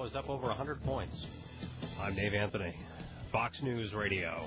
now is up over 100 points. I'm Dave Anthony, Fox News Radio.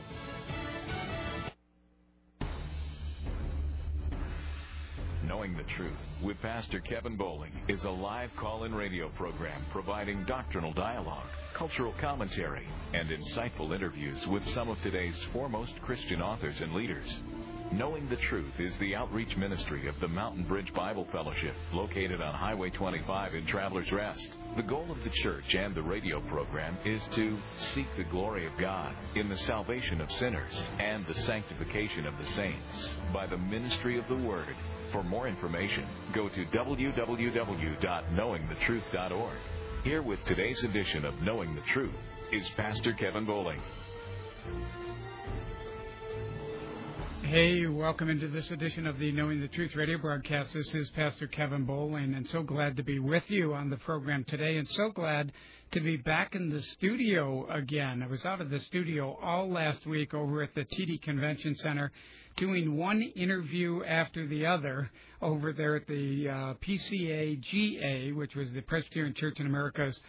Knowing the Truth with Pastor Kevin Bowling is a live call-in radio program providing doctrinal dialogue, cultural commentary, and insightful interviews with some of today's foremost Christian authors and leaders. Knowing the Truth is the outreach ministry of the Mountain Bridge Bible Fellowship, located on Highway 25 in Travelers Rest. The goal of the church and the radio program is to seek the glory of God in the salvation of sinners and the sanctification of the saints by the ministry of the Word. For more information, go to www.knowingthetruth.org. Here with today's edition of Knowing the Truth is Pastor Kevin Bowling. Hey, welcome into this edition of the Knowing the Truth radio broadcast. This is Pastor Kevin Bowling, and so glad to be with you on the program today, and so glad to be back in the studio again. I was out of the studio all last week over at the TD Convention Center, doing one interview after the other over there at the PCA-GA, which was the Presbyterian Church in America's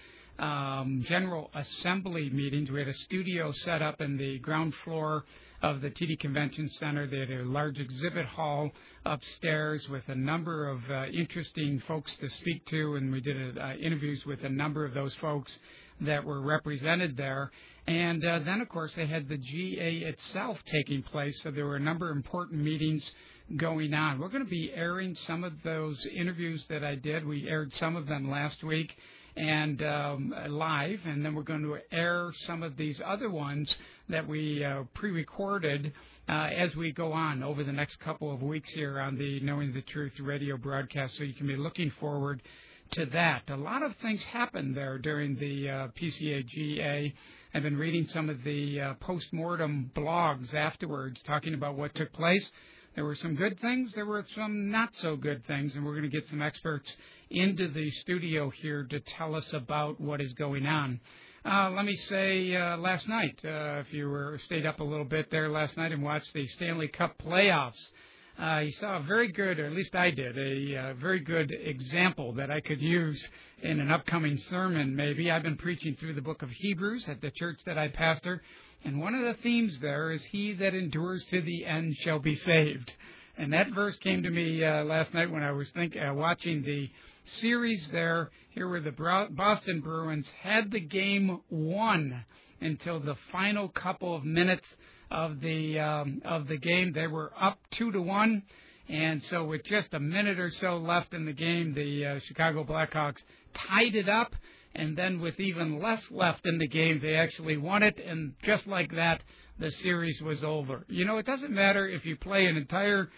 General Assembly meetings. We had a studio set up in the ground floor of the TD Convention Center. They had a large exhibit hall upstairs with a number of interesting folks to speak to, and we did interviews with a number of those folks that were represented there. And then, of course, they had the GA itself taking place, so there were a number of important meetings going on. We're going to be airing some of those interviews that I did. We aired some of them last week and live, and then we're going to air some of these other ones that we pre-recorded as we go on over the next couple of weeks here on the Knowing the Truth radio broadcast, so you can be looking forward to that. A lot of things happened there during the PCA-GA. I've been reading some of the post-mortem blogs afterwards talking about what took place. There were some good things. There were some not-so-good things, and we're going to get some experts into the studio here to tell us about what is going on. Let me say last night, if you stayed up a little bit there last night and watched the Stanley Cup playoffs, you saw a very good, or at least I did, a very good example that I could use in an upcoming sermon maybe. I've been preaching through the book of Hebrews at the church that I pastor, and one of the themes there is, he that endures to the end shall be saved. And that verse came to me last night when I was watching the series there. Here were the Boston Bruins had the game won until the final couple of minutes of the game. They were up 2-1, and so with just a minute or so left in the game, the Chicago Blackhawks tied it up, and then with even less left in the game, they actually won it, and just like that, the series was over. You know, it doesn't matter if you play an entire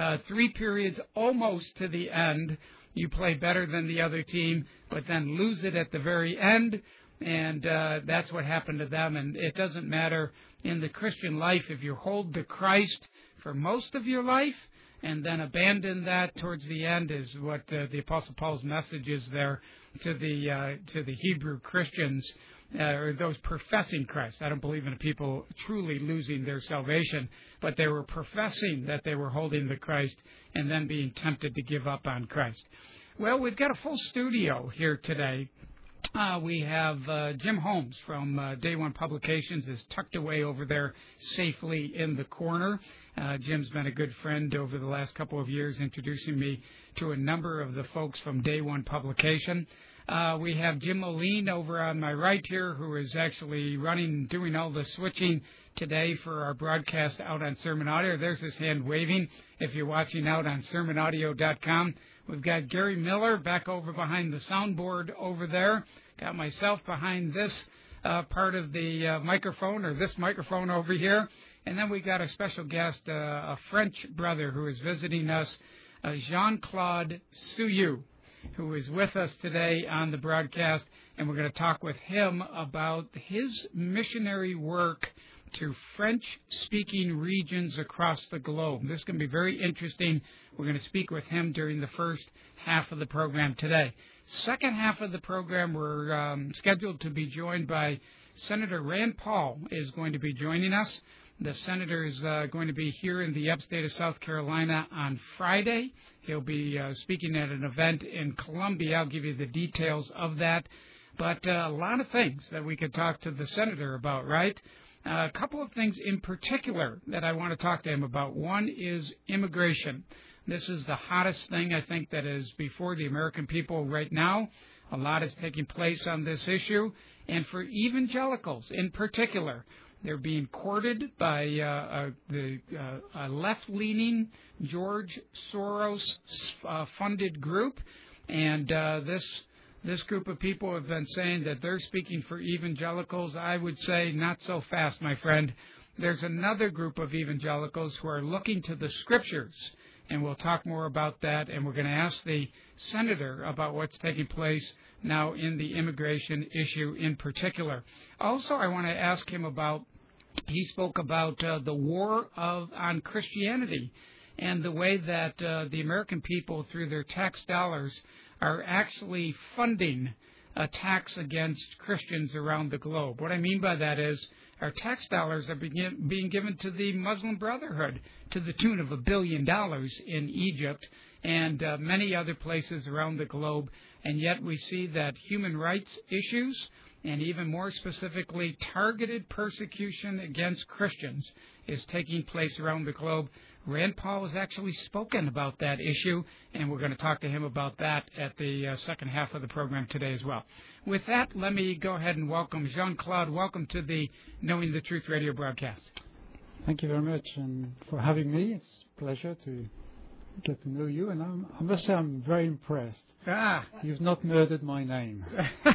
3 periods almost to the end, you play better than the other team, but then lose it at the very end, and that's what happened to them. And it doesn't matter in the Christian life if you hold to Christ for most of your life and then abandon that towards the end, is what the Apostle Paul's message is there to the Hebrew Christians, or those professing Christ. I don't believe in people truly losing their salvation, but they were professing that they were holding to Christ and then being tempted to give up on Christ. Well, we've got a full studio here today. We have Jim Holmes from Day One Publications is tucked away over there safely in the corner. Jim's been a good friend over the last couple of years, introducing me to a number of the folks from Day One Publication. We have Jim Moline over on my right here, who is actually doing all the switching today for our broadcast out on Sermon Audio. There's his hand waving if you're watching out on sermonaudio.com. We've got Gary Miller back over behind the soundboard over there. Got myself behind this part of the microphone, or this microphone over here. And then we got a special guest, a French brother who is visiting us, Jean-Claude Souillou, who is with us today on the broadcast. And we're going to talk with him about his missionary work to French-speaking regions across the globe. This is going to be very interesting. We're going to speak with him during the first half of the program today. Second half of the program, we're scheduled to be joined by Senator Rand Paul is going to be joining us. The senator is going to be here in the upstate of South Carolina on Friday. He'll be speaking at an event in Columbia. I'll give you the details of that. But a lot of things that we could talk to the senator about, right? A couple of things in particular that I want to talk to him about. One is immigration. This is the hottest thing, I think, that is before the American people right now. A lot is taking place on this issue. And for evangelicals in particular, they're being courted by the left-leaning George Soros-funded group. And this group of people have been saying that they're speaking for evangelicals. I would say not so fast, my friend. There's another group of evangelicals who are looking to the Scriptures. And we'll talk more about that. And we're going to ask the senator about what's taking place now in the immigration issue in particular. Also, I want to ask him about, he spoke about the war on Christianity and the way that the American people, through their tax dollars, are actually funding attacks against Christians around the globe. What I mean by that is our tax dollars are being given to the Muslim Brotherhood to the tune of $1 billion in Egypt and many other places around the globe. And yet we see that human rights issues, and even more specifically targeted persecution against Christians, is taking place around the globe. Rand Paul has actually spoken about that issue, and we're going to talk to him about that at the second half of the program today as well. With that, let me go ahead and welcome Jean-Claude. Welcome to the Knowing the Truth radio broadcast. Thank you very much for having me. It's a pleasure to get to know you, and I must say I'm very impressed. You've not murdered my name.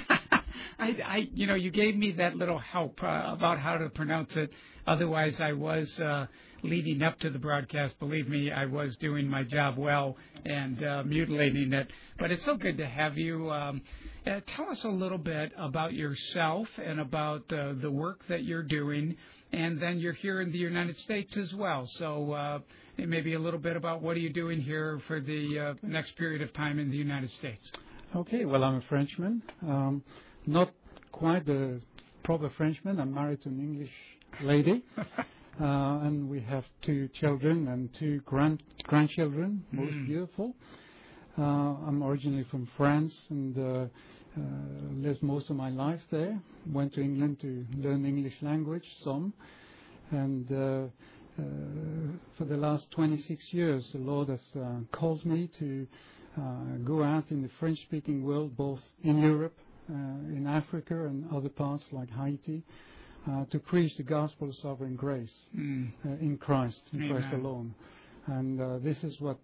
You gave me that little help about how to pronounce it. Otherwise, I was leading up to the broadcast. Believe me, I was doing my job well and mutilating it. But it's so good to have you. Tell us a little bit about yourself and about the work that you're doing. And then you're here in the United States as well. So maybe a little bit about what are you doing here for the next period of time in the United States. Okay, well, I'm a Frenchman. Not quite the proper Frenchman. I'm married to an English lady. And we have 2 children and 2 grandchildren, most beautiful. I'm originally from France and lived most of my life there. Went to England to learn English language, some. And for the last 26 years, the Lord has called me to go out in the French-speaking world, both in Europe, in Africa and other parts like Haiti, to preach the gospel of sovereign grace in Christ, in Christ alone. And this is what,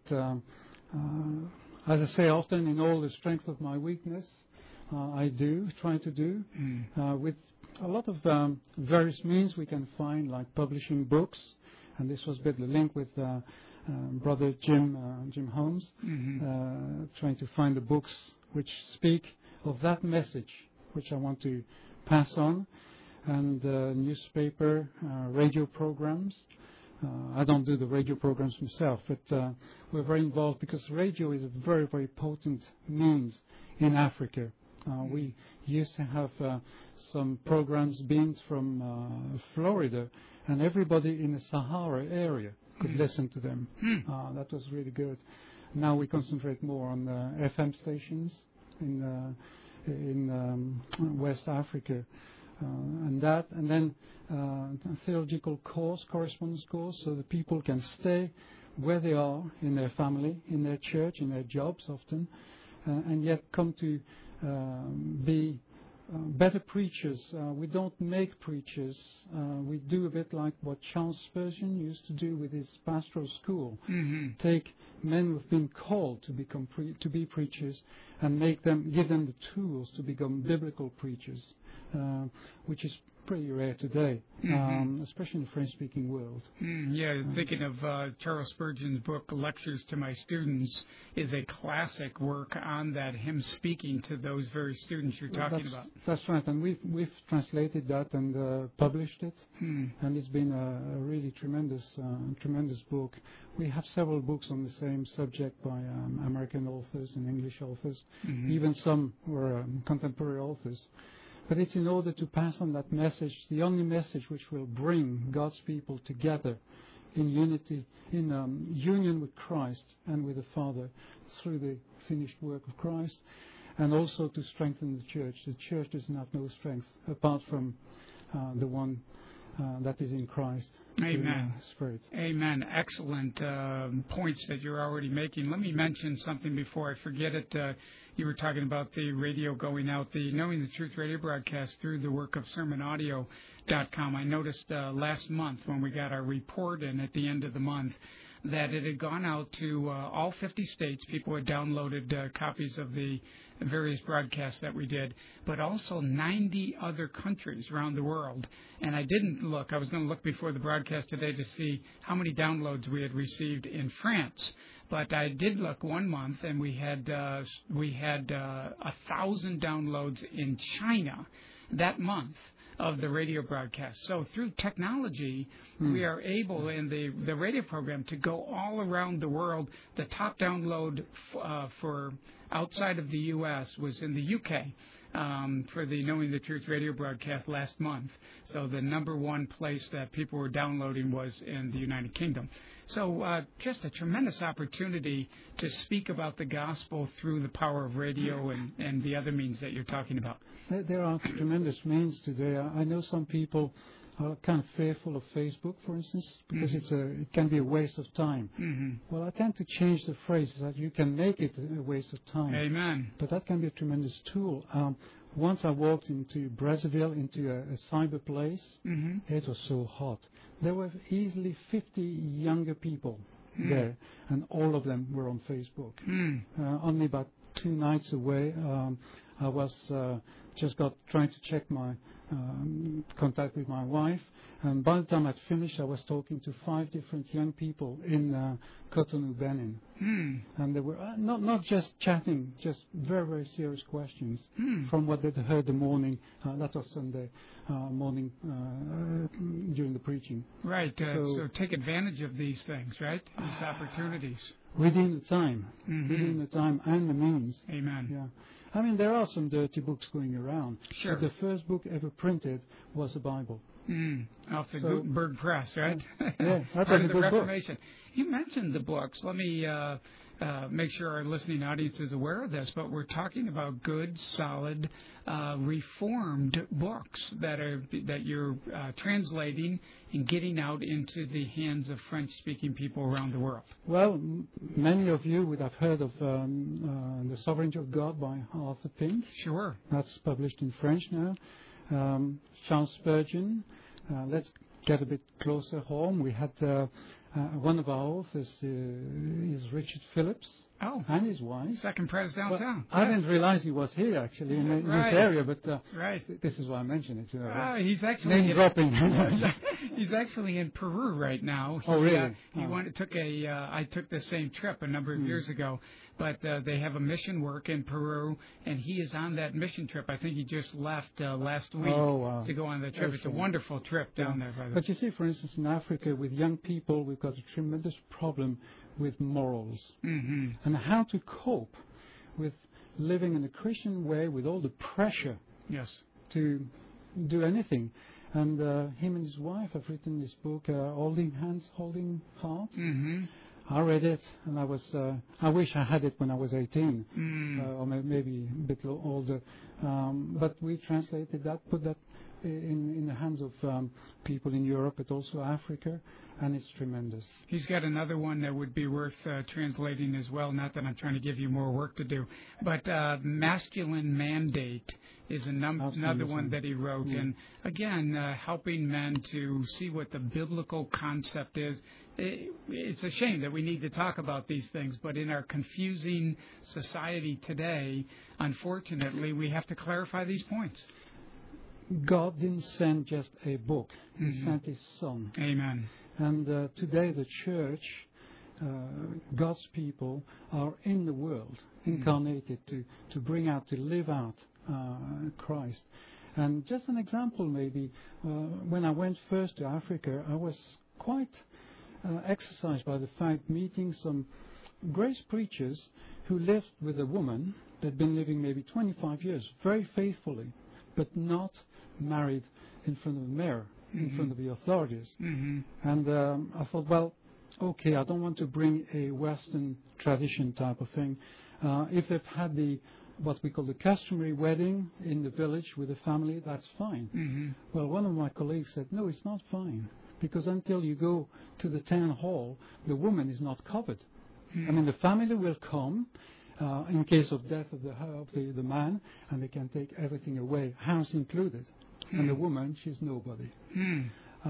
as I say often, in all the strength of my weakness, I try to do, with a lot of various means we can find, like publishing books. And this was a bit the link with Brother Jim Holmes, trying to find the books which speak of that message, which I want to pass on. And newspaper, radio programs. I don't do the radio programs myself, but we're very involved because radio is a very, very potent means in Africa. We used to have some programs beamed from Florida, and everybody in the Sahara area could listen to them. That was really good. Now we concentrate more on FM stations in West Africa. And then a theological course, correspondence course, so that people can stay where they are in their family, in their church, in their jobs often, and yet come to be better preachers. We don't make preachers. We do a bit like what Charles Spurgeon used to do with his pastoral school. Take men who have been called to be preachers and give them the tools to become biblical preachers. Which is pretty rare today, especially in the French-speaking world. Thinking of Charles Spurgeon's book, Lectures to My Students, is a classic work on that, him speaking to those very students you're talking about. That's right, and we've translated that and published it, and it's been a really tremendous book. We have several books on the same subject by American authors and English authors, even some were contemporary authors. But it's in order to pass on that message, the only message which will bring God's people together in unity, in union with Christ and with the Father through the finished work of Christ. and also to strengthen the church. The church doesn't have no strength apart from the one that is in Christ. Amen. Spirit. Amen. Excellent points that you're already making. Let me mention something before I forget it. You were talking about the radio going out, the Knowing the Truth radio broadcast through the work of SermonAudio.com. I noticed last month when we got our report in at the end of the month that it had gone out to all 50 states. People had downloaded copies of the various broadcasts that we did, but also 90 other countries around the world. And I didn't look. I was going to look before the broadcast today to see how many downloads we had received in France. But I did look one month, and we had 1,000 downloads in China that month of the radio broadcast. So through technology, we are able in the radio program to go all around the world. The top download for outside of the U.S. was in the U.K. For the Knowing the Truth radio broadcast last month. So the number one place that people were downloading was in the United Kingdom. So just a tremendous opportunity to speak about the gospel through the power of radio and the other means that you're talking about. There are tremendous means today. I know some people are kind of fearful of Facebook, for instance, because it can be a waste of time. Well, I tend to change the phrase that you can make it a waste of time. Amen. But that can be a tremendous tool. Once I walked into Brazzaville, into a cyber place. It was so hot. There were easily 50 younger people there, and all of them were on Facebook. Only about 2 nights away, I was trying to check my contact with my wife, and by the time I'd finished, I was talking to 5 different young people in Cotonou, Benin. And they were not just chatting, just very, very serious questions from what they'd heard the morning, that was Sunday morning during the preaching. Right, so take advantage of these things, right? These opportunities. Within the time and the means. Amen. Yeah. I mean, there are some dirty books going around. Sure. But the first book ever printed was the Bible. Off the Gutenberg Press, right? Yeah, that was a the good Reformation. Book. You mentioned the books. Let me make sure our listening audience is aware of this, but we're talking about good, solid, reformed books that you're translating and getting out into the hands of French-speaking people around the world. Well, many of you would have heard of The Sovereignty of God by Arthur Pink. Sure. That's published in French now. Charles Spurgeon. Let's get a bit closer home. We had one of our authors is Richard Phillips. Oh. And his wife. Second Press downtown. Well, I didn't realize he was here, actually, in this area, but this is why I mentioned it. He's actually name dropping. He's actually in Peru right now. Really? I took the same trip a number of years ago, but they have a mission work in Peru, and he is on that mission trip. I think he just left last week to go on the trip. It's a wonderful trip down there. By the way. But you see, for instance, in Africa, with young people, we've got a tremendous problem with morals and how to cope with living in a Christian way with all the pressure to do anything. And him and his wife have written this book, Holding Hands, Holding Hearts. I read it, and I wish I had it when I was 18, or maybe a bit older. But we translated that, put that in the hands of people in Europe, but also Africa, and it's tremendous. He's got another one that would be worth translating as well. Not that I'm trying to give you more work to do, but Masculine Mandate is another one that he wrote. And again, helping men to see what the biblical concept is. It's a shame that we need to talk about these things, but in our confusing society today, unfortunately, we have to clarify these points. God didn't send just a book. He sent His Son. Amen. And today the church, God's people, are in the world, incarnated to bring out, to live out Christ. And just an example maybe, when I went first to Africa, I was quite exercised by the fact meeting some grace preachers who lived with a woman that had been living maybe 25 years, very faithfully, but not married in front of the mayor, in front of the authorities. And I thought, well, I don't want to bring a Western tradition type of thing. If they've had the what we call the customary wedding in the village with the family, that's fine. Mm-hmm. Well, one of my colleagues said, no, it's not fine, because until you go to the town hall, the woman is not covered. Mm-hmm. I mean, the family will come in case of death of the man, and they can take everything away, house included. Mm-hmm. And the woman, she's nobody. Mm-hmm.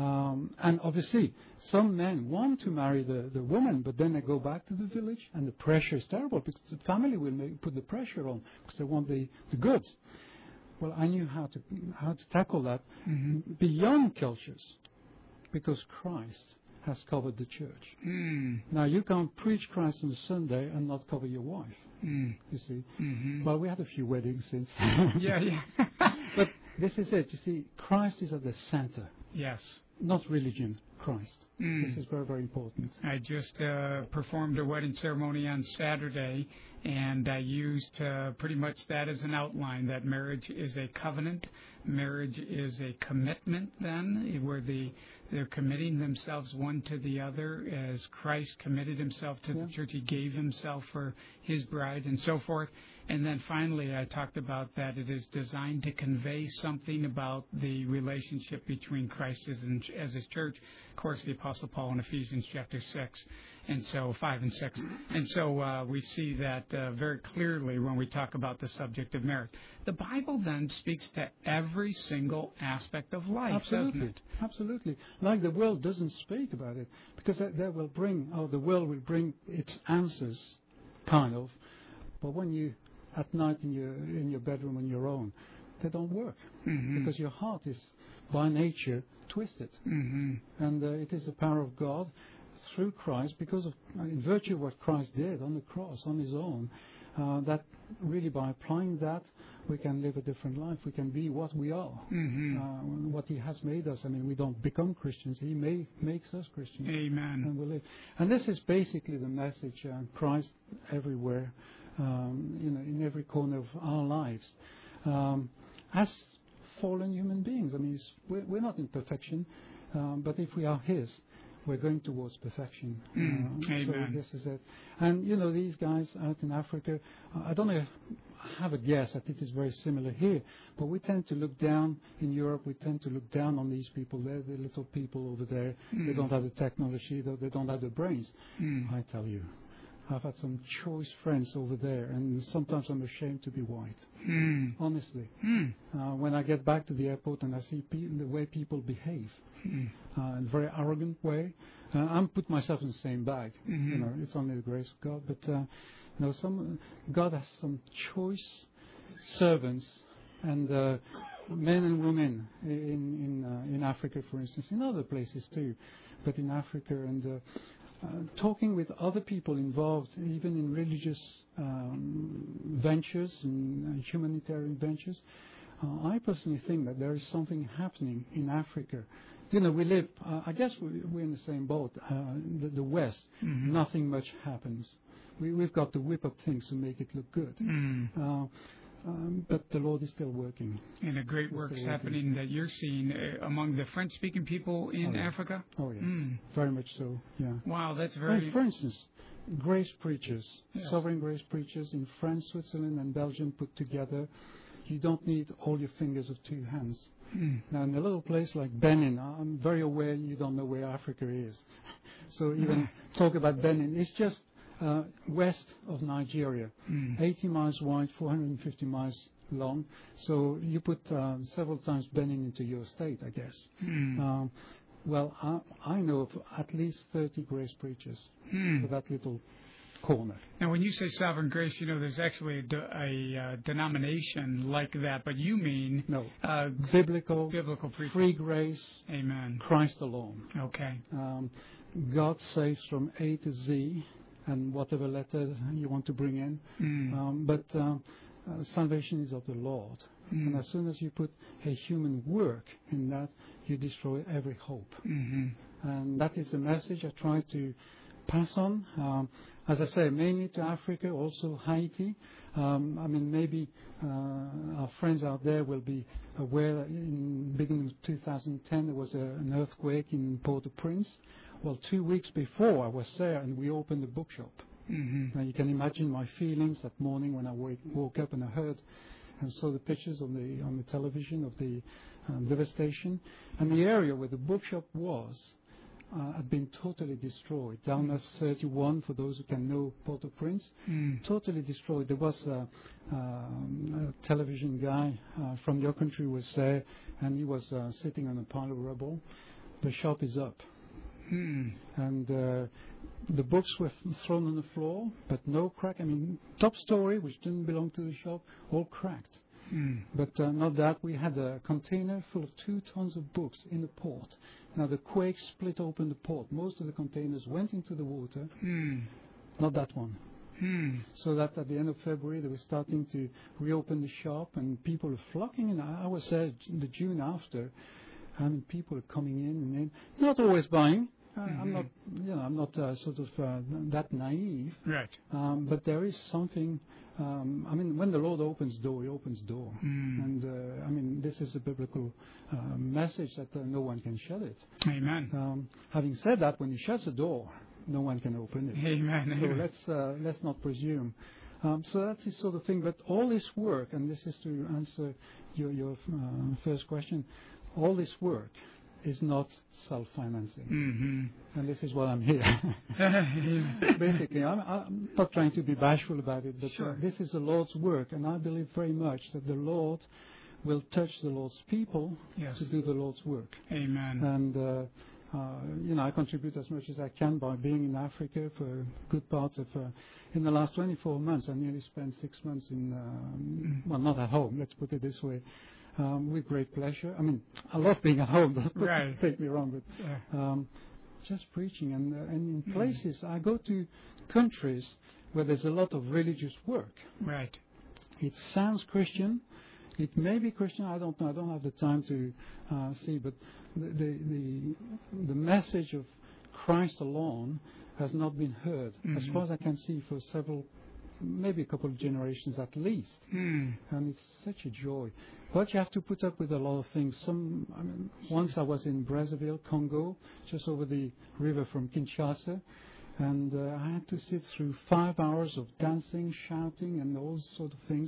And obviously, some men want to marry the woman, but then they go back to the village, and the pressure is terrible, because the family will put the pressure on, because they want the goods. Well, I knew how to tackle that Mm-hmm. beyond cultures, because Christ has covered the church. Mm-hmm. Now, you can't preach Christ on a Sunday and not cover your wife, you see. Mm-hmm. Well, we had a few weddings since. Yeah. But this is it. You see, Christ is at the center. Yes. Not religion, Christ. Mm. This is very, very important. I just performed a wedding ceremony on Saturday, and I used pretty much that as an outline, that marriage is a covenant. Marriage is a commitment then, where they're committing themselves one to the other as Christ committed himself to the church. He gave himself for his bride and so forth. And then finally I talked about that it is designed to convey something about the relationship between Christ as his church. Of course, the Apostle Paul in Ephesians chapter 6, and so 5 and 6. And so we see that very clearly when we talk about the subject of marriage. The Bible then speaks to every single aspect of life, doesn't it? Absolutely. Like the world doesn't speak about it, because the world will bring its answers, kind of. But when you, at night in your bedroom on your own, they don't work, because your heart is by nature twisted. Mm-hmm. And it is the power of God through Christ, because of, in virtue of what Christ did on the cross, on his own, that really by applying that, we can live a different life. We can be what we are, what he has made us. I mean, we don't become Christians. He makes us Christians. Amen. And we live. And this is basically the message, Christ everywhere, in every corner of our lives. As fallen human beings, I mean, we're not in perfection, but if we are his, we're going towards perfection. Amen. So this is it. And, these guys out in Africa, I don't know, I have a guess that it is very similar here, but we tend to look down in Europe, we tend to look down on these people. They're the little people over there. They don't have the technology, they don't have the brains. I tell you, I've had some choice friends over there, and sometimes I'm ashamed to be white. Honestly. When I get back to the airport and I see the way people behave, in a very arrogant way, I'm put myself in the same bag. It's only the grace of God. But God has some choice servants and men and women in Africa, for instance, in other places too, but in Africa, and talking with other people involved, even in religious ventures and humanitarian ventures, I personally think that there is something happening in Africa. We live, I guess we're in the same boat, the West. Nothing much happens. We've got to whip up things to make it look good. But the Lord is still working. And a great work's happening that you're seeing among the French-speaking people in Africa? Oh, yes. Very much so, yeah. Wow, that's very... For instance, grace preachers, sovereign grace preachers in France, Switzerland, and Belgium put together. You don't need all your fingers of two hands. Now, in a little place like Benin, I'm very aware you don't know where Africa is. So even talk about Benin, it's just west of Nigeria, 80 miles wide, 450 miles long. So you put several times Benin into your state, I guess. Well, I know of at least 30 grace preachers for that little corner. Now, when you say sovereign grace, there's actually a denomination like that, but you mean... No, biblical preaching. Free grace. Amen. Christ alone. Okay. God saves from A to Z, and whatever letter you want to bring in. But salvation is of the Lord. And as soon as you put a human work in that, you destroy every hope. And that is the message I try to pass on. As I say, mainly to Africa, also Haiti. Maybe our friends out there will be aware that in the beginning of 2010 there was an earthquake in Port-au-Prince. Well, 2 weeks before I was there and we opened the bookshop. Mm-hmm. Now you can imagine my feelings that morning when I woke up and I heard and saw the pictures on the television of the devastation, and the area where the bookshop was had been totally destroyed. Down 31, for those who can know Port-au-Prince, totally destroyed. There was a television guy from your country was there, and he was sitting on a pile of rubble. The shop is up. And the books were thrown on the floor, but no crack. I mean, top story, which didn't belong to the shop, all cracked. But not that. We had a container full of 2 tons of books in the port. Now, the quake split open the port. Most of the containers went into the water. Not that one. So that at the end of February, they were starting to reopen the shop, and people were flocking in. I was there the June after, and people are coming in and in. Not always buying. I'm not sort of that naive. Right. But there is something. I mean, when the Lord opens door, He opens door. And I mean, this is a biblical message that no one can shut it. Amen. Having said that, when He shuts the door, no one can open it. Amen. So let's not presume. So that's the sort of thing. But all this work, and this is to answer your first question, all this work is not self-financing. And this is why I'm here. Basically, I'm not trying to be bashful about it, but this is the Lord's work, and I believe very much that the Lord will touch the Lord's people to do the Lord's work. Amen. And I contribute as much as I can by being in Africa for good parts of. In the last 24 months, I nearly spent 6 months in. Well, not at home. Let's put it this way. With great pleasure. I mean, I love being at home, don't take me wrong, but just preaching. And in places, I go to countries where there's a lot of religious work. Right. It sounds Christian. It may be Christian. I don't know. I don't have the time to see. But the message of Christ alone has not been heard, as far as I can see, for maybe a couple of generations at least. And it's such a joy. But you have to put up with a lot of things. Once I was in Brazzaville, Congo, just over the river from Kinshasa, and I had to sit through 5 hours of dancing, shouting, and all sorts of things.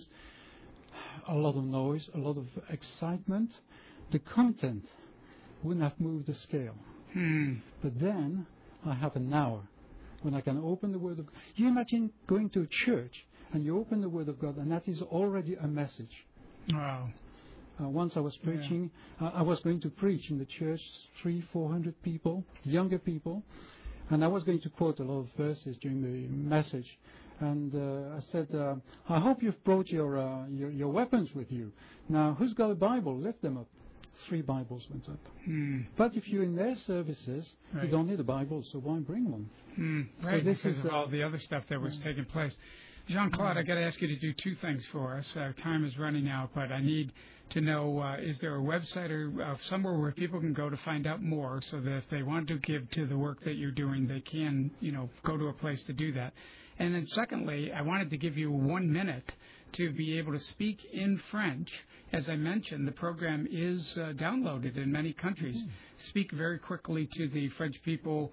A lot of noise, a lot of excitement. The content wouldn't have moved the scale. But then I have an hour when I can open the Word of God. You imagine going to a church and you open the Word of God, and that is already a message. Wow. Once I was preaching, I was going to preach in the church, 300-400 people, younger people, and I was going to quote a lot of verses during the message. And I said, I hope you've brought your weapons with you. Now, who's got a Bible? Lift them up. 3 Bibles went up. But if you're in their services, you don't need a Bible, so why bring one? Right, so this because of all the other stuff that was taking place. Jean-Claude, I got to ask you to do 2 things for us. Our time is running out, but I need to know, is there a website or somewhere where people can go to find out more, so that if they want to give to the work that you're doing, they can, go to a place to do that? And then secondly, I wanted to give you 1 minute to be able to speak in French. As I mentioned, the program is downloaded in many countries. Speak very quickly to the French people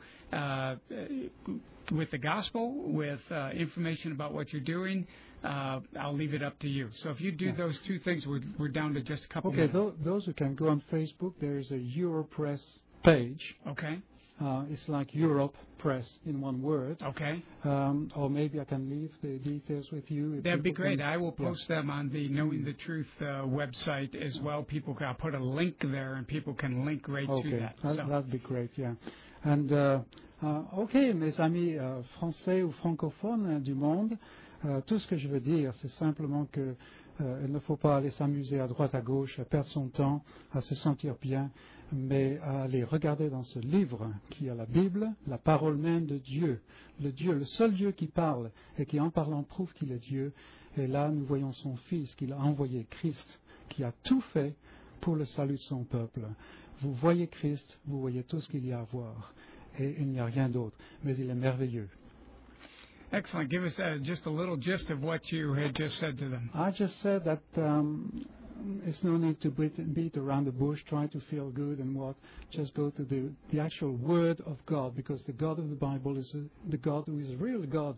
with the gospel, with information about what you're doing. I'll leave it up to you. So if you do those 2 things, we're down to just a couple minutes. Okay, those who can go on Facebook, there is a Europress page. Okay. It's like Europe Press in one word. Okay. Or maybe I can leave the details with you. That'd be great. I will post them on the Knowing the Truth website as well. I'll put a link there, and people can link right to that. So. That'd be great, yeah. And, OK, mes amis français ou francophones du monde, tout ce que je veux dire, c'est simplement que il ne faut pas aller s'amuser à droite, à gauche, à perdre son temps, à se sentir bien, mais à aller regarder dans ce livre qui est la Bible, la parole même de Dieu, le seul Dieu qui parle et qui en parlant prouve qu'il est Dieu. Et là, nous voyons son Fils qu'il a envoyé, Christ, qui a tout fait pour le salut de son peuple. Vous voyez Christ, vous voyez tout ce qu'il y a à voir. Et il n'y a rien d'autre, mais il est merveilleux. Excellent. Give us just a little gist of what you had just said to them. I just said that it's no need to beat around the bush, try to feel good and what. Just go to the actual Word of God, because the God of the Bible is the God who is a real God,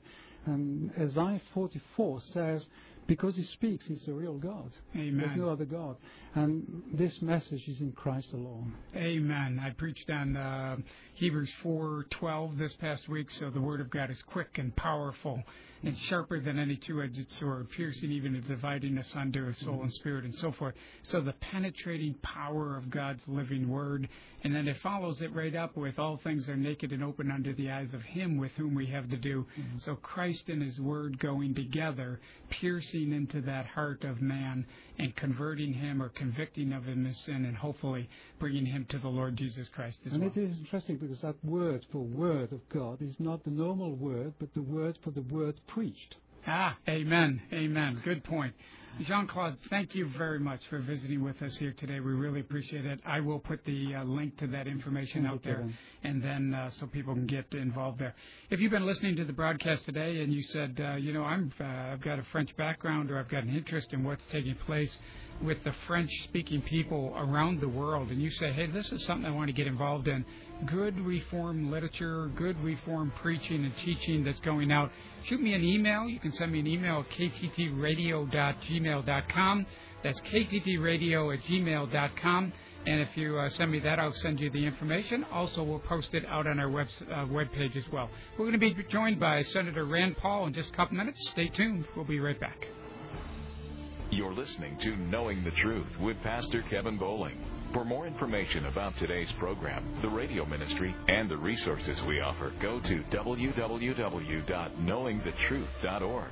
And Isaiah 44 says, because he speaks, he's the real God. Amen. There's no other God. And this message is in Christ alone. Amen. I preached on Hebrews 4:12 this past week, so the Word of God is quick and powerful and sharper than any two-edged sword, piercing even to dividing asunder of soul and spirit and so forth. So the penetrating power of God's living Word. And then it follows it right up with all things are naked and open under the eyes of Him with whom we have to do. Mm-hmm. So Christ and His Word going together, piercing into that heart of man and converting him or convicting of him his sin and hopefully bringing him to the Lord Jesus Christ as well. And it is interesting because that word for Word of God is not the normal word, but the word for the word preached. Amen. Amen. Good point. Jean-Claude, thank you very much for visiting with us here today. We really appreciate it. I will put the link to that information out there, and then so people can get involved there. If you've been listening to the broadcast today and you said, I've got a French background or I've got an interest in what's taking place with the French-speaking people around the world, and you say, hey, this is something I want to get involved in, good Reformed literature, good Reformed preaching and teaching that's going out, shoot me an email. You can send me an email at kttradio.gmail.com. That's kttradio@gmail.com. And if you send me that, I'll send you the information. Also, we'll post it out on our webpage as well. We're going to be joined by Senator Rand Paul in just a couple minutes. Stay tuned. We'll be right back. You're listening to Knowing the Truth with Pastor Kevin Bowling. For more information about today's program, the radio ministry, and the resources we offer, go to www.knowingthetruth.org.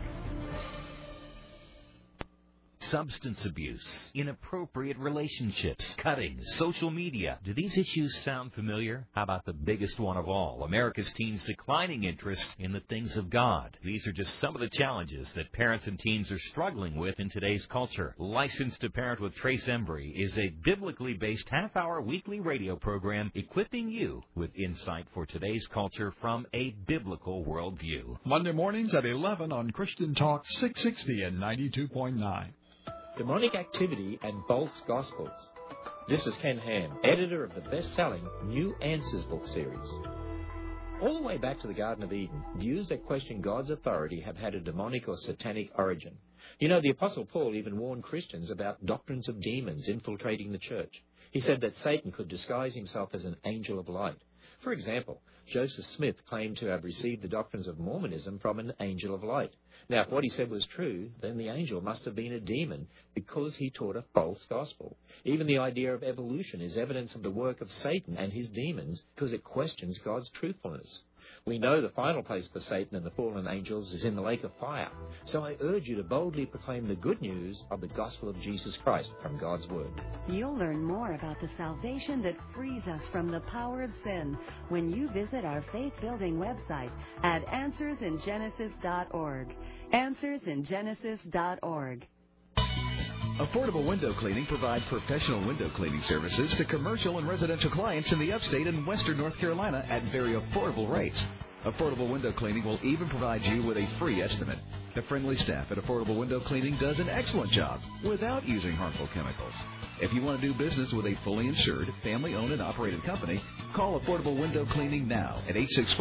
Substance abuse, inappropriate relationships, cutting, social media. Do these issues sound familiar? How about the biggest one of all, America's teens' declining interest in the things of God? These are just some of the challenges that parents and teens are struggling with in today's culture. Licensed to Parent with Trace Embry is a biblically based half-hour weekly radio program equipping you with insight for today's culture from a biblical worldview. Monday mornings at 11 on Christian Talk 660 and 92.9. Demonic Activity and False Gospels. This is Ken Ham, editor of the best-selling New Answers book series. All the way back to the Garden of Eden, views that question God's authority have had a demonic or satanic origin. You know, the Apostle Paul even warned Christians about doctrines of demons infiltrating the church. He said that Satan could disguise himself as an angel of light. For example, Joseph Smith claimed to have received the doctrines of Mormonism from an angel of light. Now, if what he said was true, then the angel must have been a demon because he taught a false gospel. Even the idea of evolution is evidence of the work of Satan and his demons because it questions God's truthfulness. We know the final place for Satan and the fallen angels is in the lake of fire. So I urge you to boldly proclaim the good news of the gospel of Jesus Christ from God's Word. You'll learn more about the salvation that frees us from the power of sin when you visit our faith-building website at AnswersInGenesis.org. AnswersInGenesis.org. Affordable Window Cleaning provides professional window cleaning services to commercial and residential clients in the upstate and western North Carolina at very affordable rates. Affordable Window Cleaning will even provide you with a free estimate. The friendly staff at Affordable Window Cleaning does an excellent job without using harmful chemicals. If you want to do business with a fully insured, family-owned and operated company, call Affordable Window Cleaning now at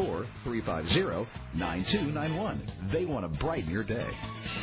864-350-9291. They want to brighten your day.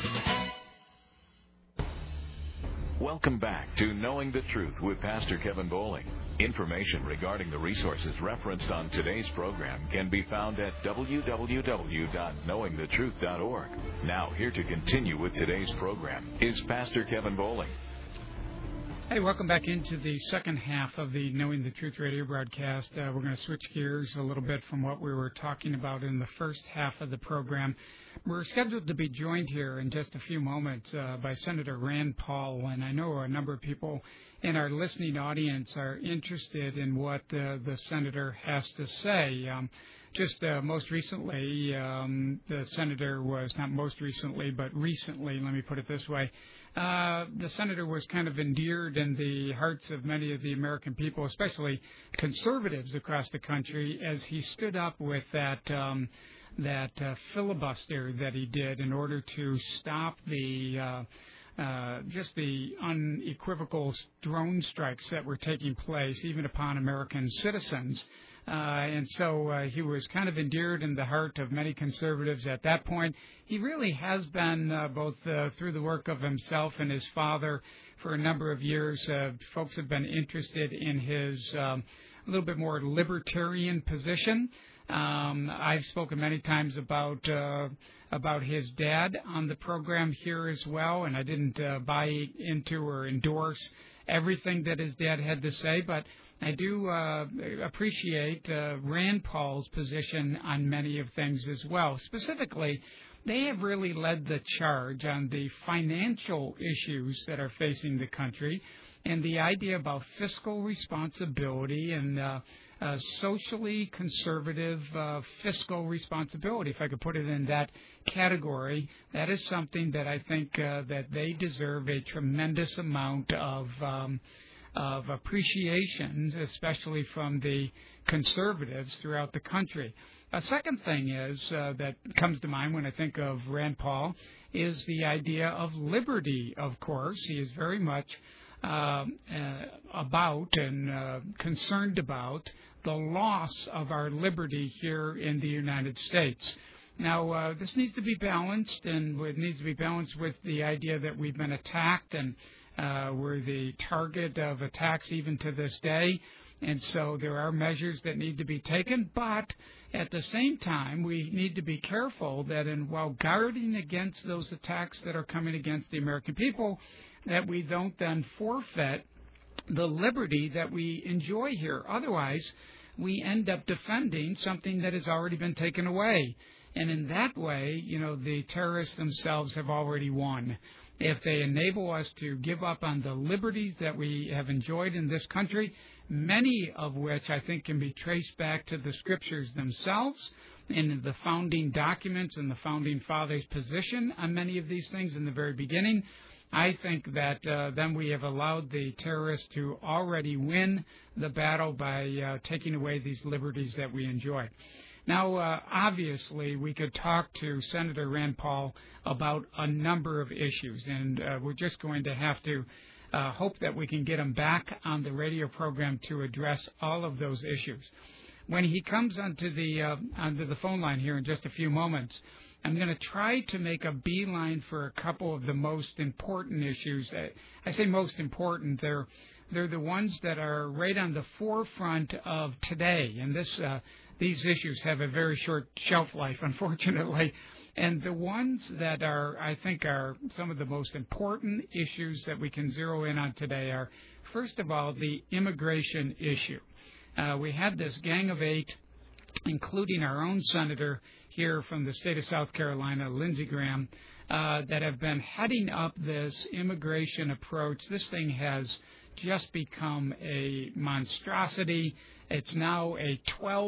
Welcome back to Knowing the Truth with Pastor Kevin Bowling. Information regarding the resources referenced on today's program can be found at www.knowingthetruth.org. Now, here to continue with today's program is Pastor Kevin Bowling. Hey, welcome back into the second half of the Knowing the Truth radio broadcast. We're going to switch gears a little bit from what we were talking about in the first half of the program. We're scheduled to be joined here in just a few moments by Senator Rand Paul, and I know a number of people in our listening audience are interested in what the senator has to say. Most recently, the senator was, not most recently, but recently, let me put it this way, the senator was kind of endeared in the hearts of many of the American people, especially conservatives across the country, as he stood up with that filibuster that he did in order to stop the just the unequivocal drone strikes that were taking place even upon American citizens And so he was kind of endeared in the heart of many conservatives at that point. He really has been, both through the work of himself and his father, for a number of years. Folks have been interested in his a little bit more libertarian position. I've spoken many times about his dad on the program here as well, and I didn't buy into or endorse everything that his dad had to say, but I do appreciate Rand Paul's position on many of things as well. Specifically, they have really led the charge on the financial issues that are facing the country and the idea about fiscal responsibility and socially conservative fiscal responsibility, if I could put it in that category. That is something that I think that they deserve a tremendous amount of appreciation, especially from the conservatives throughout the country. A second thing is that comes to mind when I think of Rand Paul is the idea of liberty, of course. He is very much about and concerned about the loss of our liberty here in the United States. Now, this needs to be balanced, and it needs to be balanced with the idea that we've been attacked and we're the target of attacks even to this day. And so there are measures that need to be taken, but at the same time, we need to be careful that while guarding against those attacks that are coming against the American people, that we don't then forfeit the liberty that we enjoy here. Otherwise, we end up defending something that has already been taken away. And in that way, the terrorists themselves have already won. If they enable us to give up on the liberties that we have enjoyed in this country, many of which I think can be traced back to the Scriptures themselves and the founding documents and the Founding Fathers' position on many of these things in the very beginning, I think that then we have allowed the terrorists to already win the battle by taking away these liberties that we enjoy. Now, obviously, we could talk to Senator Rand Paul about a number of issues, and we're just going to have to hope that we can get him back on the radio program to address all of those issues. When he comes onto the phone line here in just a few moments, I'm going to try to make a beeline for a couple of the most important issues. I say most important, they're the ones that are right on the forefront of today, and these issues have a very short shelf life, unfortunately. And the ones that I think are some of the most important issues that we can zero in on today are, first of all, the immigration issue. We had this Gang of Eight, including our own senator here from the state of South Carolina, Lindsey Graham, that have been heading up this immigration approach. This thing has just become a monstrosity. It's now a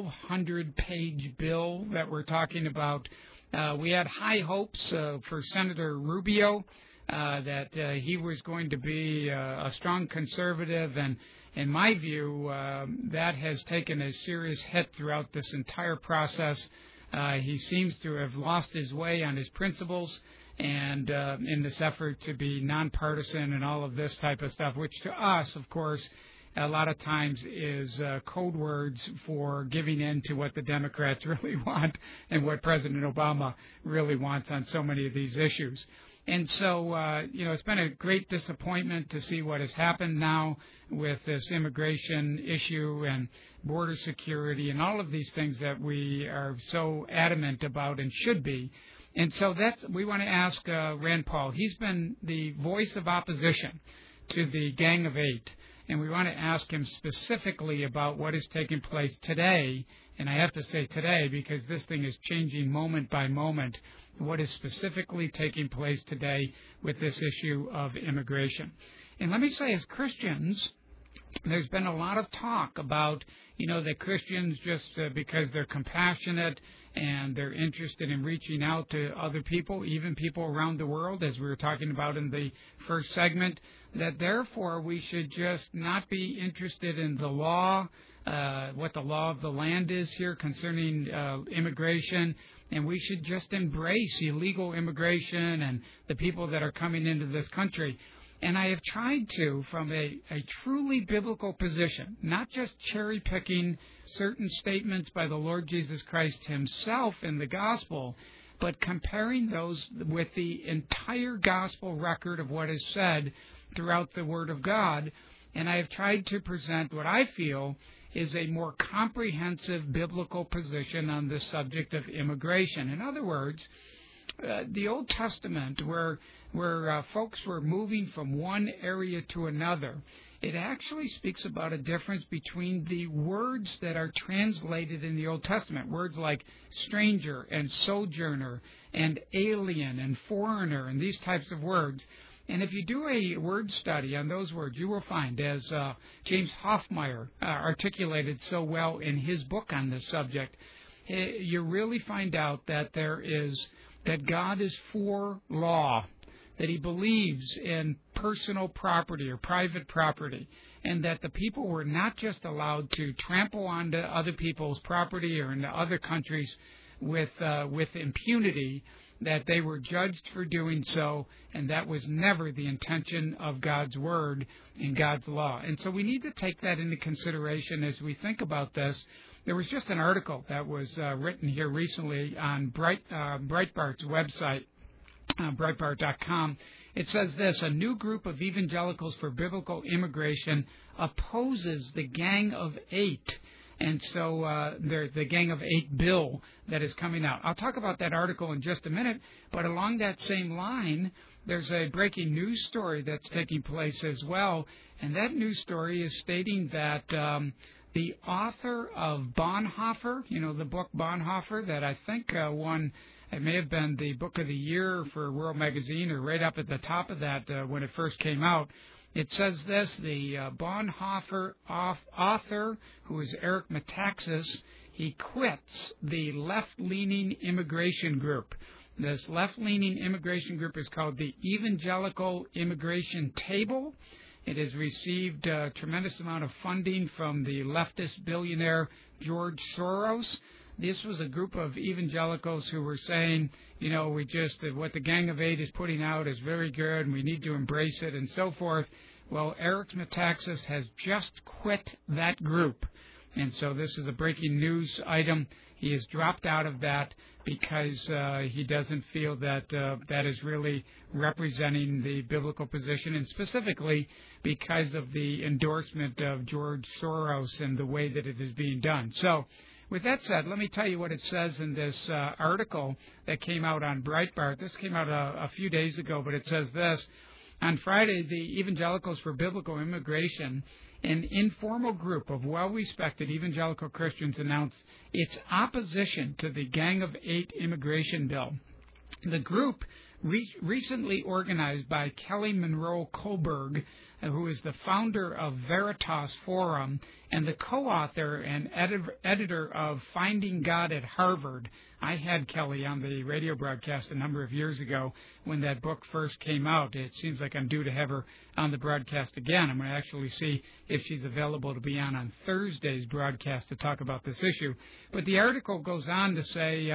1,200-page bill that we're talking about. We had high hopes for Senator Rubio that he was going to be a strong conservative, and in my view, that has taken a serious hit throughout this entire process. He seems to have lost his way on his principles and in this effort to be nonpartisan and all of this type of stuff, which to us, of course, a lot of times is code words for giving in to what the Democrats really want and what President Obama really wants on so many of these issues. And so, it's been a great disappointment to see what has happened now with this immigration issue and border security and all of these things that we are so adamant about and should be. And so we want to ask Rand Paul. He's been the voice of opposition to the Gang of Eight. And we want to ask him specifically about what is taking place today. And I have to say today because this thing is changing moment by moment. What is specifically taking place today with this issue of immigration? And let me say, as Christians, there's been a lot of talk about, that Christians, just because they're compassionate and they're interested in reaching out to other people, even people around the world, as we were talking about in the first segment, that therefore we should just not be interested in the law, what the law of the land is here concerning immigration, and we should just embrace illegal immigration and the people that are coming into this country. And I have tried to, from a truly biblical position, not just cherry-picking certain statements by the Lord Jesus Christ himself in the gospel, but comparing those with the entire gospel record of what is said throughout the Word of God. And I have tried to present what I feel is a more comprehensive biblical position on the subject of immigration. In other words, the Old Testament, where folks were moving from one area to another, it actually speaks about a difference between the words that are translated in the Old Testament, words like stranger and sojourner and alien and foreigner and these types of words. And if you do a word study on those words, you will find, as James Hoffmeyer articulated so well in his book on this subject, you really find out that that God is for law, that he believes in personal property or private property, and that the people were not just allowed to trample onto other people's property or into other countries with impunity, that they were judged for doing so, and that was never the intention of God's Word and God's law. And so we need to take that into consideration as we think about this. There was just an article that was written here recently on Breitbart's website, Breitbart.com. It says this: a new group of evangelicals for biblical immigration opposes the Gang of Eight. And so the Gang of Eight bill that is coming out. I'll talk about that article in just a minute, but along that same line, there's a breaking news story that's taking place as well, and that news story is stating that the author of Bonhoeffer, the book Bonhoeffer that I think won, it may have been the Book of the Year for World Magazine, or right up at the top of that when it first came out. It says this: the Bonhoeffer author, who is Eric Metaxas, he quits the left-leaning immigration group. This left-leaning immigration group is called the Evangelical Immigration Table. It has received a tremendous amount of funding from the leftist billionaire George Soros. This was a group of evangelicals who were saying, what the Gang of Eight is putting out is very good and we need to embrace it and so forth. Well, Eric Metaxas has just quit that group. And so this is a breaking news item. He has dropped out of that because he doesn't feel that that is really representing the biblical position, and specifically because of the endorsement of George Soros and the way that it is being done. So, with that said, let me tell you what it says in this article that came out on Breitbart. This came out a few days ago, but it says this: on Friday, the Evangelicals for Biblical Immigration, an informal group of well-respected evangelical Christians, announced its opposition to the Gang of Eight immigration bill. The group, recently organized by Kelly Monroe Kohlberg, who is the founder of Veritas Forum and the co-author and editor of Finding God at Harvard. I had Kelly on the radio broadcast a number of years ago when that book first came out. It seems like I'm due to have her on the broadcast again. I'm going to actually see if she's available to be on Thursday's broadcast to talk about this issue. But the article goes on to say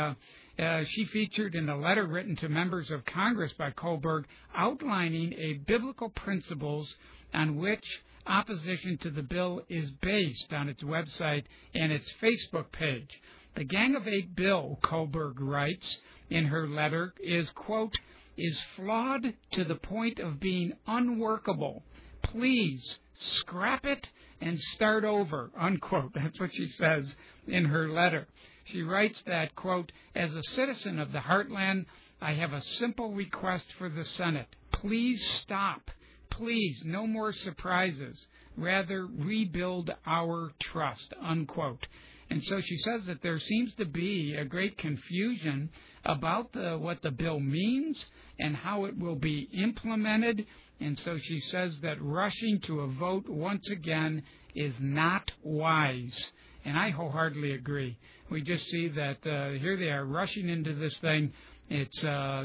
she featured in a letter written to members of Congress by Kohlberg outlining a biblical principles on which opposition to the bill is based on its website and its Facebook page. The Gang of Eight bill, Kohlberg writes in her letter, is, quote, is flawed to the point of being unworkable. Please scrap it and start over, unquote. That's what she says in her letter. She writes that, quote, as a citizen of the Heartland, I have a simple request for the Senate. Please stop. Please, no more surprises. Rather, rebuild our trust, unquote. And so she says that there seems to be a great confusion about what the bill means and how it will be implemented. And so she says that rushing to a vote once again is not wise. And I wholeheartedly agree. We just see that here they are rushing into this thing. It's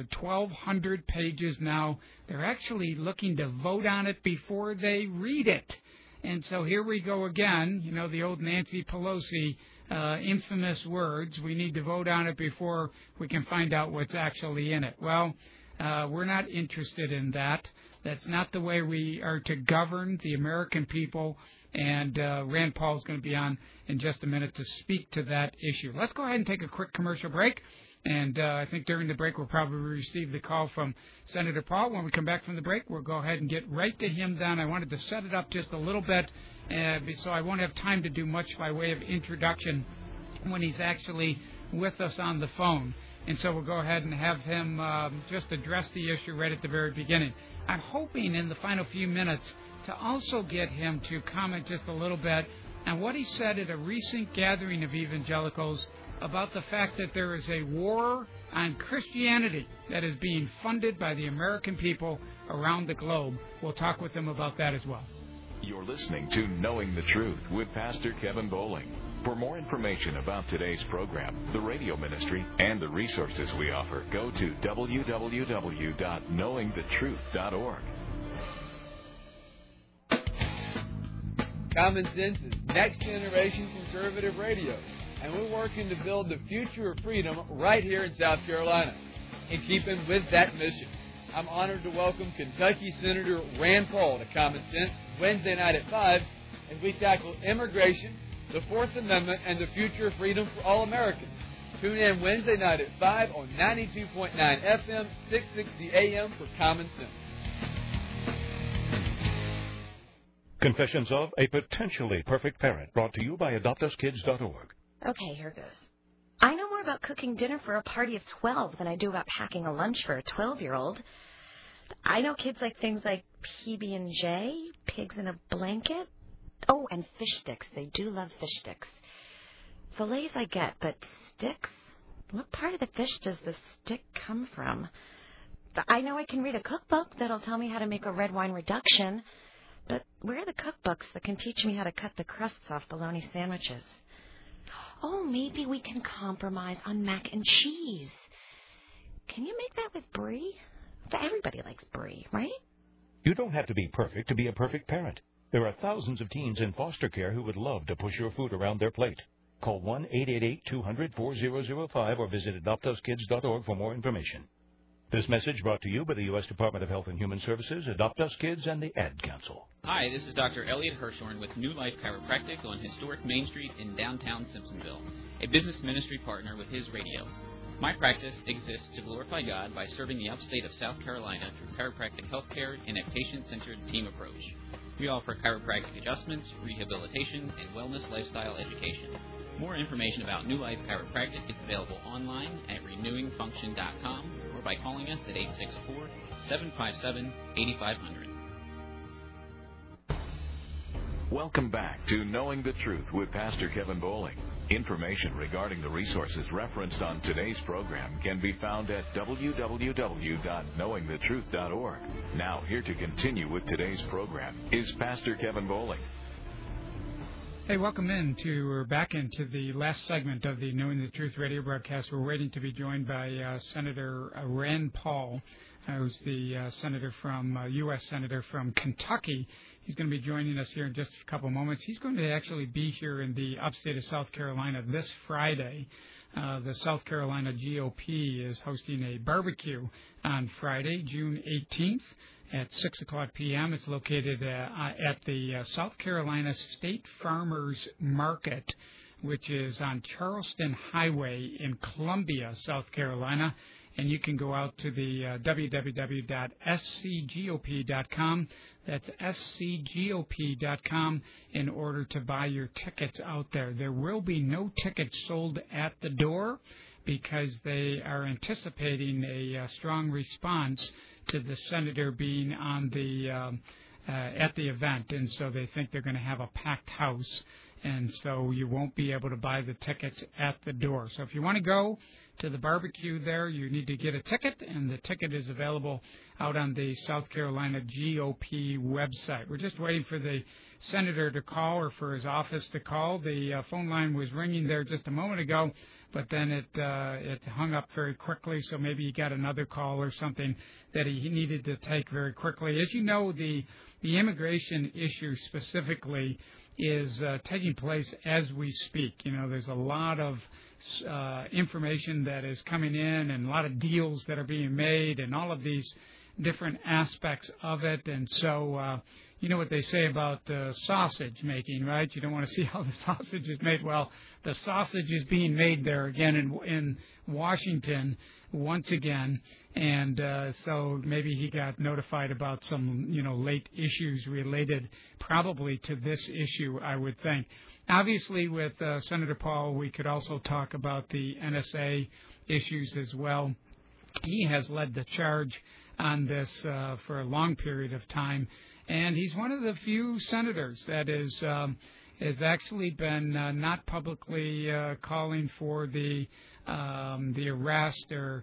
1,200 pages now. They're actually looking to vote on it before they read it. And so here we go again, the old Nancy Pelosi infamous words. We need to vote on it before we can find out what's actually in it. Well, we're not interested in that. That's not the way we are to govern the American people. And Rand Paul is going to be on in just a minute to speak to that issue. Let's go ahead and take a quick commercial break. And I think during the break we'll probably receive the call from Senator Paul. When we come back from the break, we'll go ahead and get right to him then. I wanted to set it up just a little bit so I won't have time to do much by way of introduction when he's actually with us on the phone. And so we'll go ahead and have him just address the issue right at the very beginning. I'm hoping in the final few minutes to also get him to comment just a little bit on what he said at a recent gathering of evangelicals about the fact that there is a war on Christianity that is being funded by the American people around the globe. We'll talk with him about that as well. You're listening to Knowing the Truth with Pastor Kevin Bowling. For more information about today's program, the radio ministry, and the resources we offer, go to www.knowingthetruth.org. Common Sense is next generation conservative radio, and we're working to build the future of freedom right here in South Carolina. In keeping with that mission, I'm honored to welcome Kentucky Senator Rand Paul to Common Sense Wednesday night at 5 as we tackle immigration, the Fourth Amendment, and the future of freedom for all Americans. Tune in Wednesday night at 5 on 92.9 FM, 660 AM for Common Sense. Confessions of a Potentially Perfect Parent, brought to you by AdoptUsKids.org. Okay, here goes. I know more about cooking dinner for a party of 12 than I do about packing a lunch for a 12-year-old. I know kids like things like PB&J, pigs in a blanket. Oh, and fish sticks. They do love fish sticks. Fillets I get, but sticks? What part of the fish does the stick come from? I know I can read a cookbook that'll tell me how to make a red wine reduction, but where are the cookbooks that can teach me how to cut the crusts off bologna sandwiches? Oh, maybe we can compromise on mac and cheese. Can you make that with brie? Everybody likes brie, right? You don't have to be perfect to be a perfect parent. There are thousands of teens in foster care who would love to push your food around their plate. Call 1-888-200-4005 or visit AdoptUsKids.org for more information. This message brought to you by the U.S. Department of Health and Human Services, Adopt Us Kids, and the Ad Council. Hi, this is Dr. Elliot Hirschhorn with New Life Chiropractic on historic Main Street in downtown Simpsonville, a business ministry partner with his radio. My practice exists to glorify God by serving the upstate of South Carolina through chiropractic health care and a patient-centered team approach. We offer chiropractic adjustments, rehabilitation, and wellness lifestyle education. More information about New Life Chiropractic is available online at renewingfunction.com or by calling us at 864-757-8500. Welcome back to Knowing the Truth with Pastor Kevin Bowling. Information regarding the resources referenced on today's program can be found at www.knowingthetruth.org. Now, here to continue with today's program is Pastor Kevin Bowling. Hey, welcome we're back into the last segment of the Knowing the Truth radio broadcast. We're waiting to be joined by Senator Rand Paul, who's the U.S. Senator from Kentucky. He's going to be joining us here in just a couple moments. He's going to actually be here in the upstate of South Carolina this Friday. The South Carolina GOP is hosting a barbecue on Friday, June 18th at 6 o'clock p.m. It's located at the South Carolina State Farmers Market, which is on Charleston Highway in Columbia, South Carolina. And you can go out to the www.scgop.com. That's scgop.com in order to buy your tickets out there. There will be no tickets sold at the door because they are anticipating a strong response to the senator being on the at the event, and so they think they're going to have a packed house, and so you won't be able to buy the tickets at the door. So if you want to go to the barbecue there, you need to get a ticket, and the ticket is available out on the South Carolina GOP website. We're just waiting for the senator to call or for his office to call. The phone line was ringing there just a moment ago, but then it hung up very quickly, so maybe he got another call or something that he needed to take very quickly. As you know, the immigration issue specifically is taking place as we speak. You know, there's a lot of information that is coming in and a lot of deals that are being made, and all of these different aspects of it. And so, you know what they say about sausage making, right? You don't want to see how the sausage is made. Well, the sausage is being made there again in Washington once again. And so maybe he got notified about some, late issues related probably to this issue, I would think. Obviously, with Senator Paul, we could also talk about the NSA issues as well. He has led the charge on this for a long period of time, and he's one of the few senators that has actually been not publicly calling for the arrest or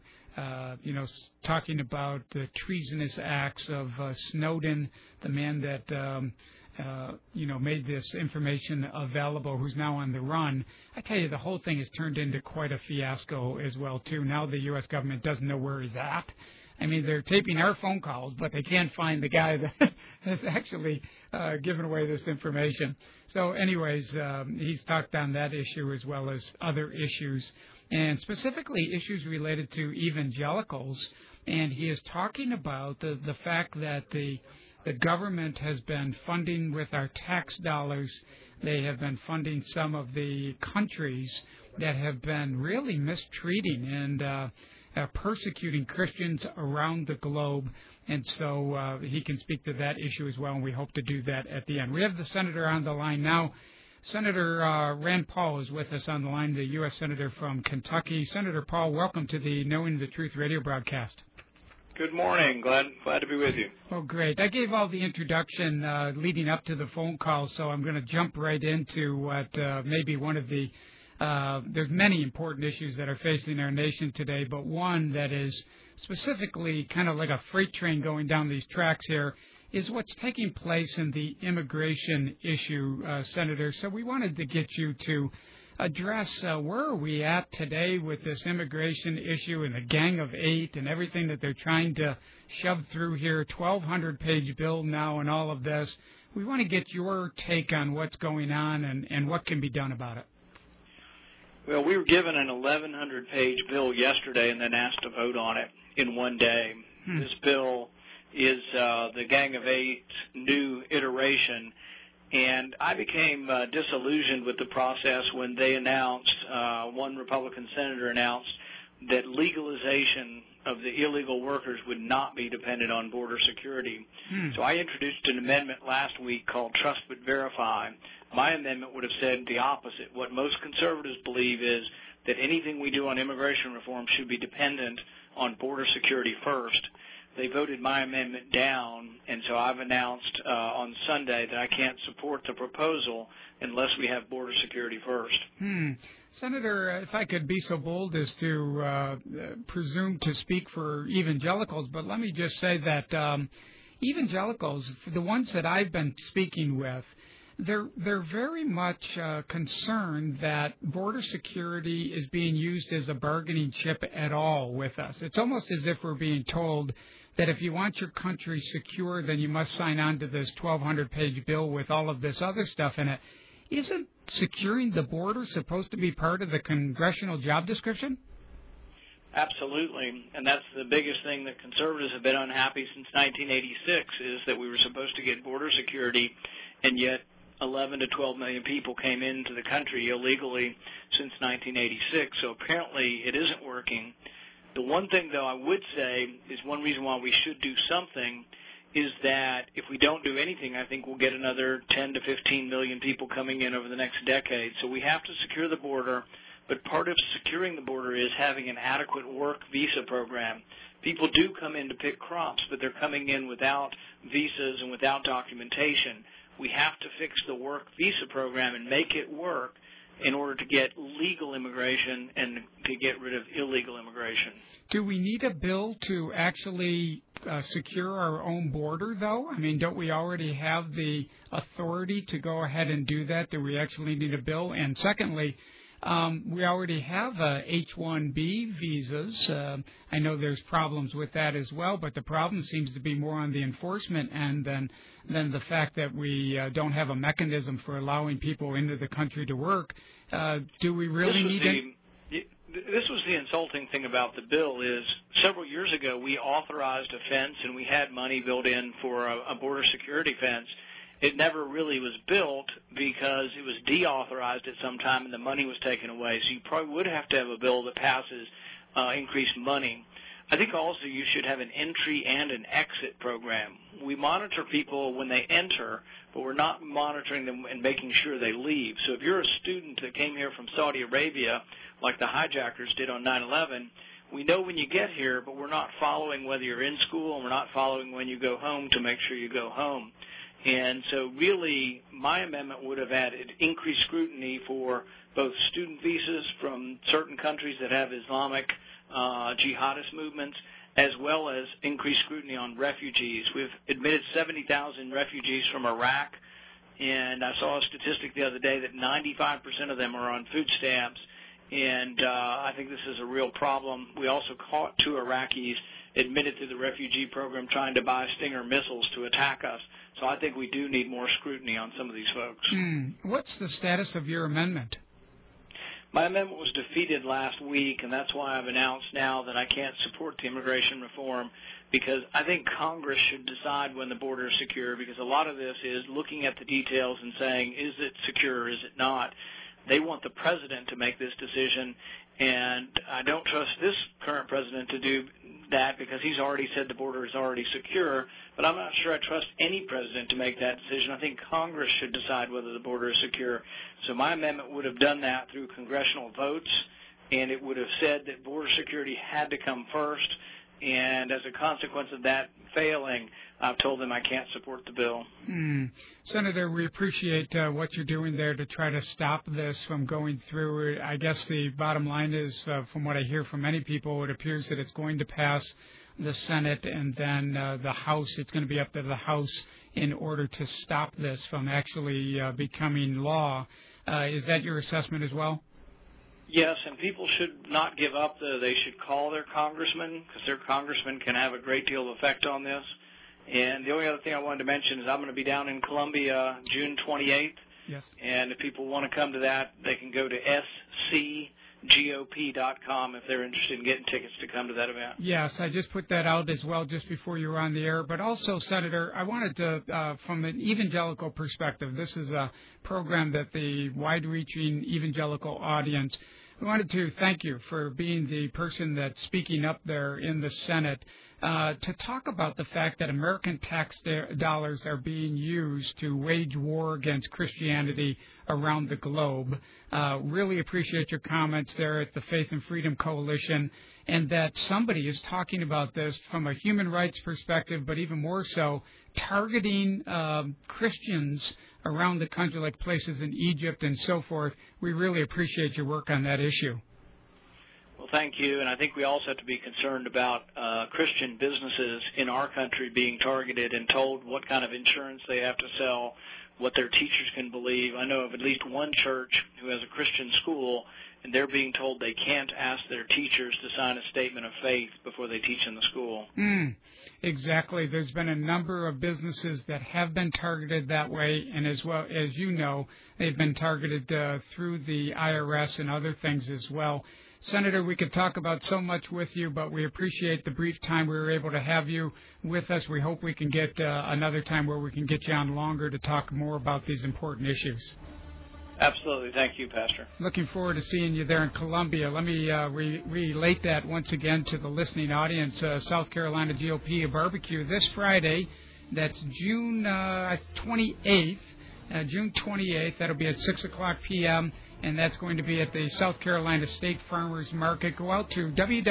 talking about the treasonous acts of Snowden, the man that made this information available, who's now on the run. I tell you, the whole thing has turned into quite a fiasco as well, too. Now the U.S. government doesn't know where he's at. I mean, they're taping our phone calls, but they can't find the guy that has actually given away this information. So anyways, he's talked on that issue as well as other issues, and specifically issues related to evangelicals. And he is talking about the fact that the government has been funding with our tax dollars. They have been funding some of the countries that have been really mistreating and persecuting Christians around the globe. And so he can speak to that issue as well, and we hope to do that at the end. We have the senator on the line now. Senator Rand Paul is with us on the line, the U.S. Senator from Kentucky. Senator Paul, welcome to the Knowing the Truth radio broadcast. Good morning. Glad to be with you. Oh, great. I gave all the introduction leading up to the phone call, so I'm going to jump right into what maybe one of the there's many important issues that are facing our nation today, but one that is specifically kind of like a freight train going down these tracks here is what's taking place in the immigration issue, Senator. So we wanted to get you to address where are we at today with this immigration issue and the Gang of Eight and everything that they're trying to shove through here, 1,200-page bill now and all of this. We want to get your take on what's going on and what can be done about it. Well, we were given an 1,100-page bill yesterday and then asked to vote on it in one day. This bill is the Gang of Eight new iteration. And I became disillusioned with the process when they announced, one Republican senator announced, that legalization of the illegal workers would not be dependent on border security. So I introduced an amendment last week called Trust But Verify. My amendment would have said the opposite. What most conservatives believe is that anything we do on immigration reform should be dependent on border security first. They voted my amendment down, and so I've announced on Sunday that I can't support the proposal unless we have border security first. Senator, if I could be so bold as to presume to speak for evangelicals, but let me just say that evangelicals, the ones that I've been speaking with, they're very much concerned that border security is being used as a bargaining chip at all with us. It's almost as if we're being told that if you want your country secure, then you must sign on to this 1,200-page bill with all of this other stuff in it. Isn't securing the border supposed to be part of the congressional job description? Absolutely, and that's the biggest thing that conservatives have been unhappy since 1986 is that we were supposed to get border security, and yet 11 to 12 million people came into the country illegally since 1986, so apparently it isn't working. The one thing, though, I would say is one reason why we should do something is that if we don't do anything, I think we'll get another 10 to 15 million people coming in over the next decade. So we have to secure the border, but part of securing the border is having an adequate work visa program. People do come in to pick crops, but they're coming in without visas and without documentation. We have to fix the work visa program and make it work in order to get legal immigration and to get rid of illegal immigration. Do we need a bill to actually secure our own border, though? I mean, don't we already have the authority to go ahead and do that? Do we actually need a bill? And secondly, we already have H-1B visas. I know there's problems with that as well, but the problem seems to be more on the enforcement end than the fact that we don't have a mechanism for allowing people into the country to work. Do we really need it? this was the insulting thing about the bill is several years ago we authorized a fence and we had money built in for a border security fence. It never really was built because it was deauthorized at some time and the money was taken away. So you probably would have to have a bill that passes increased money. I think also you should have an entry and an exit program. We monitor people when they enter, but we're not monitoring them and making sure they leave. So if you're a student that came here from Saudi Arabia, like the hijackers did on 9/11, we know when you get here, but we're not following whether you're in school and we're not following when you go home to make sure you go home. And so really my amendment would have added increased scrutiny for both student visas from certain countries that have Islamic jihadist movements, as well as increased scrutiny on refugees. We've admitted 70,000 refugees from Iraq, and I saw a statistic the other day that 95% of them are on food stamps, and I think this is a real problem. We also caught 2 Iraqis admitted to the refugee program trying to buy Stinger missiles to attack us. So I think we do need more scrutiny on some of these folks. What's the status of your amendment? My amendment was defeated last week, and that's why I've announced now that I can't support the immigration reform, because I think Congress should decide when the border is secure, because a lot of this is looking at the details and saying, is it secure or is it not? They want the president to make this decision, and I don't trust this current president to do that because he's already said the border is already secure, but I'm not sure I trust any president to make that decision. I think Congress should decide whether the border is secure. So my amendment would have done that through congressional votes, and it would have said that border security had to come first, and as a consequence of that failing, I've told them I can't support the bill. Senator, we appreciate what you're doing there to try to stop this from going through. I guess the bottom line is, from what I hear from many people, it appears that it's going to pass the Senate and then the House. It's going to be up to the House in order to stop this from actually becoming law. Is that your assessment as well? Yes, and people should not give up. They should call their congressman, because their congressman can have a great deal of effect on this. And the only other thing I wanted to mention is I'm going to be down in Columbia June 28th. Yes. And if people want to come to that, they can go to scgop.com if they're interested in getting tickets to come to that event. Yes, I just put that out as well just before you were on the air. But also, Senator, I wanted to, from an evangelical perspective, this is a program that the wide-reaching evangelical audience, I wanted to thank you for being the person that's speaking up there in the Senate to talk about the fact that American tax dollars are being used to wage war against Christianity around the globe. Really appreciate your comments there at the Faith and Freedom Coalition, and that somebody is talking about this from a human rights perspective, but even more so, targeting Christians around the country, like places in Egypt and so forth. We really appreciate your work on that issue. Well, thank you, and I think we also have to be concerned about Christian businesses in our country being targeted and told what kind of insurance they have to sell, what their teachers can believe. I know of at least one church who has a Christian school, and they're being told they can't ask their teachers to sign a statement of faith before they teach in the school. Exactly. There's been a number of businesses that have been targeted that way, and as well as you know, they've been targeted through the IRS and other things as well. Senator, we could talk about so much with you, but we appreciate the brief time we were able to have you with us. We hope we can get another time where we can get you on longer to talk more about these important issues. Absolutely. Thank you, Pastor. Looking forward to seeing you there in Columbia. Let me relate that once again to the listening audience. South Carolina GOP barbecue this Friday. That's June 28th. June 28th. That'll be at 6 o'clock p.m., and that's going to be at the South Carolina State Farmers Market. Go out to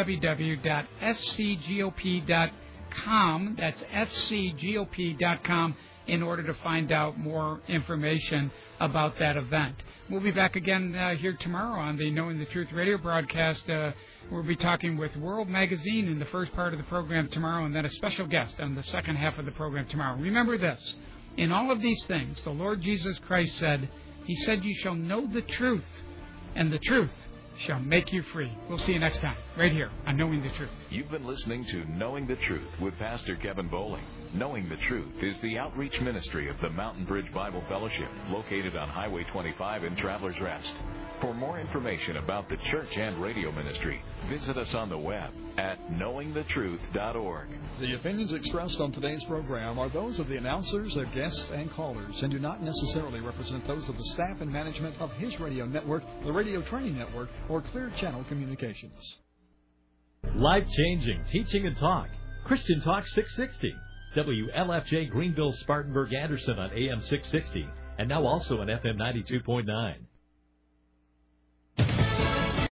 www.scgop.com. That's scgop.com in order to find out more information about that event. We'll be back again here tomorrow on the Knowing the Truth radio broadcast. We'll be talking with World Magazine in the first part of the program tomorrow, and then a special guest on the second half of the program tomorrow. Remember this, in all of these things, the Lord Jesus Christ said, He said, you shall know the truth, and the truth shall make you free. We'll see you next time, right here on Knowing the Truth. You've been listening to Knowing the Truth with Pastor Kevin Bowling. Knowing the Truth is the outreach ministry of the Mountain Bridge Bible Fellowship, located on Highway 25 in Travelers Rest. For more information about the church and radio ministry, visit us on the web at knowingthetruth.org. The opinions expressed on today's program are those of the announcers, their guests, and callers, and do not necessarily represent those of the staff and management of His Radio Network, the Radio Training Network, or Clear Channel Communications. Life-changing teaching and talk. Christian Talk 660. WLFJ Greenville, Spartanburg, Anderson on AM 660, and now also on FM 92.9.